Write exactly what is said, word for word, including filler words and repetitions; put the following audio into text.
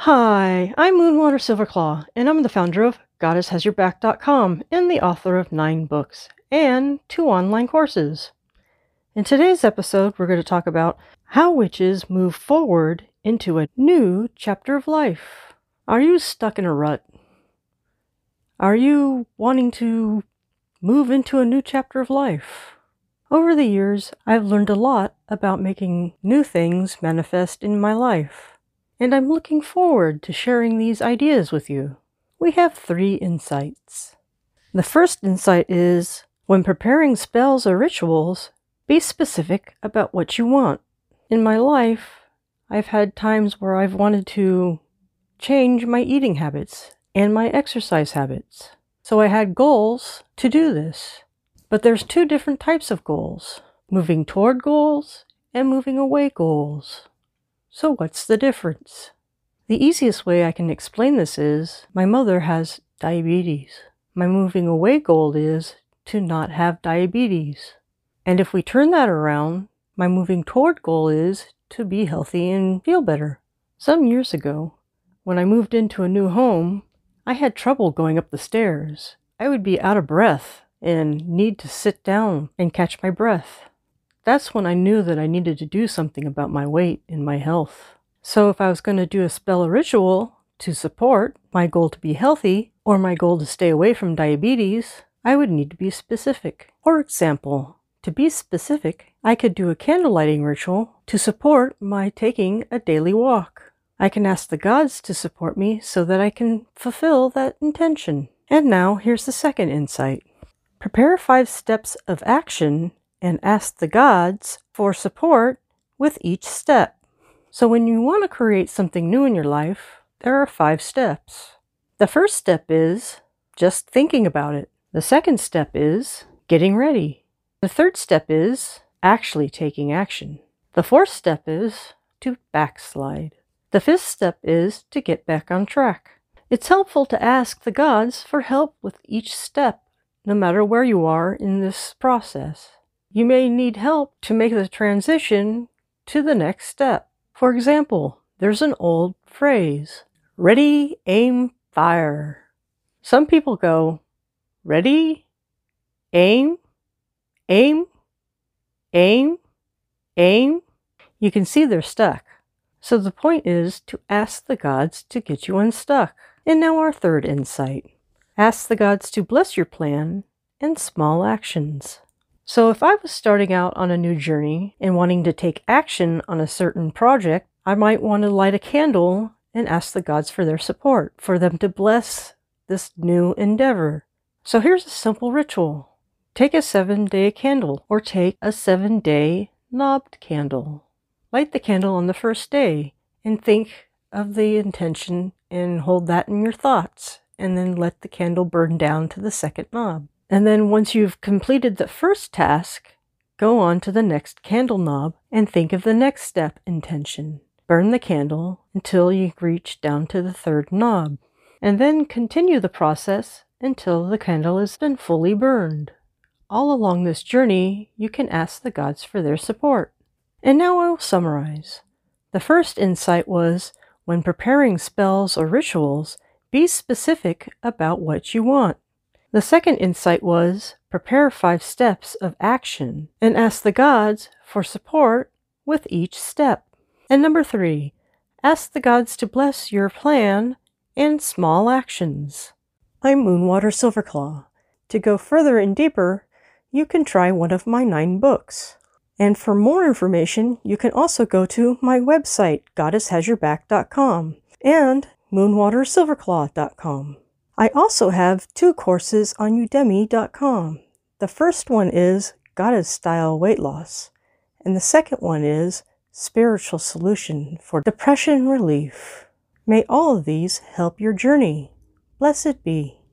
Hi, I'm Moonwater Silverclaw, and I'm the founder of Goddess Has Your Back dot com and the author of nine books and two online courses. In today's episode, we're going to talk about how witches move forward into a new chapter of life. Are you stuck in a rut? Are you wanting to move into a new chapter of life? Over the years, I've learned a lot about making new things manifest in my life. And I'm looking forward to sharing these ideas with you. We have three insights. The first insight is, when preparing spells or rituals, be specific about what you want. In my life, I've had times where I've wanted to change my eating habits and my exercise habits. So I had goals to do this. But there's two different types of goals: moving toward goals and moving away goals. So what's the difference? The easiest way I can explain this is, my mother has diabetes. My moving away goal is to not have diabetes. And if we turn that around, my moving toward goal is to be healthy and feel better. Some years ago, when I moved into a new home, I had trouble going up the stairs. I would be out of breath and need to sit down and catch my breath. That's when I knew that I needed to do something about my weight and my health. So if I was going to do a spell or ritual to support my goal to be healthy or my goal to stay away from diabetes, I would need to be specific. For example, to be specific, I could do a candle lighting ritual to support my taking a daily walk. I can ask the gods to support me so that I can fulfill that intention. And now here's the second insight. Prepare five steps of action and ask the gods for support with each step. So when you want to create something new in your life, there are five steps. The first step is just thinking about it. The second step is getting ready. The third step is actually taking action. The fourth step is to backslide. The fifth step is to get back on track. It's helpful to ask the gods for help with each step, no matter where you are in this process. You may need help to make the transition to the next step. For example, there's an old phrase, ready, aim, fire. Some people go, ready, aim, aim, aim, aim. You can see they're stuck. So the point is to ask the gods to get you unstuck. And now our third insight. Ask the gods to bless your plan and small actions. So if I was starting out on a new journey and wanting to take action on a certain project, I might want to light a candle and ask the gods for their support, for them to bless this new endeavor. So here's a simple ritual. Take a seven-day candle, or take a seven-day knobbed candle. Light the candle on the first day and think of the intention and hold that in your thoughts, and then let the candle burn down to the second knob. And then once you've completed the first task, go on to the next candle knob and think of the next step intention. Burn the candle until you reach down to the third knob, and then continue the process until the candle has been fully burned. All along this journey, you can ask the gods for their support. And now I will summarize. The first insight was, when preparing spells or rituals, be specific about what you want. The second insight was, prepare five steps of action and ask the gods for support with each step. And number three, ask the gods to bless your plan and small actions. I'm Moonwater Silverclaw. To go further and deeper, you can try one of my nine books. And for more information, you can also go to my website, Goddess Has Your Back dot com, and Moonwater Silverclaw dot com. I also have two courses on Udemy dot com. The first one is Goddess Style Weight Loss, and the second one is Spiritual Solution for Depression Relief. May all of these help your journey. Blessed be.